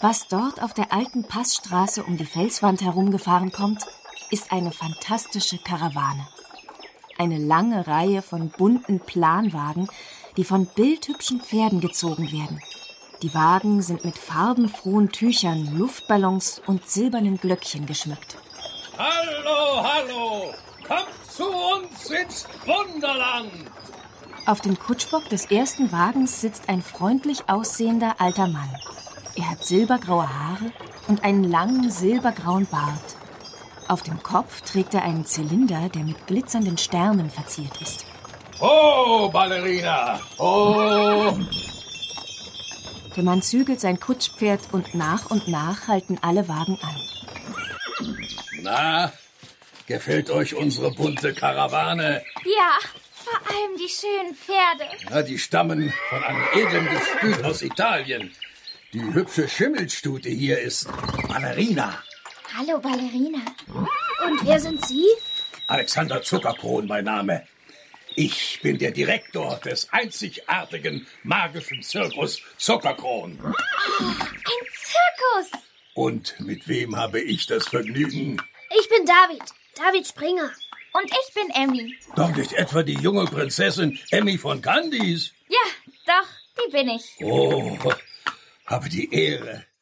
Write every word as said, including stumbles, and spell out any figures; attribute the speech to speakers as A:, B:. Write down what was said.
A: Was dort auf der alten Passstraße um die Felswand herumgefahren kommt, ist eine fantastische Karawane. Eine lange Reihe von bunten Planwagen, die von bildhübschen Pferden gezogen werden. Die Wagen sind mit farbenfrohen Tüchern, Luftballons und silbernen Glöckchen geschmückt.
B: Hallo, hallo! Kommt zu uns ins Wunderland!
A: Auf dem Kutschbock des ersten Wagens sitzt ein freundlich aussehender alter Mann. Er hat silbergraue Haare und einen langen silbergrauen Bart. Auf dem Kopf trägt er einen Zylinder, der mit glitzernden Sternen verziert ist.
B: Oh, Ballerina! Oh!
A: Der Mann zügelt sein Kutschpferd und nach und nach halten alle Wagen an.
B: Na, gefällt euch unsere bunte Karawane?
C: Ja, vor allem die schönen Pferde.
B: Ja, die stammen von einem edlen Gestüt aus Italien. Die hübsche Schimmelstute hier ist Ballerina.
C: Hallo, Ballerina. Und wer sind Sie?
B: Alexander Zuckerkron, mein Name. Ich bin der Direktor des einzigartigen magischen Zirkus Zuckerkron.
C: Oh, ein Zirkus!
B: Und mit wem habe ich das Vergnügen?
D: Ich bin David, David Springer.
C: Und ich bin Emmy.
B: Doch nicht etwa die junge Prinzessin Emmy von Candies?
C: Ja, doch, die bin ich.
B: Oh, habe die Ehre.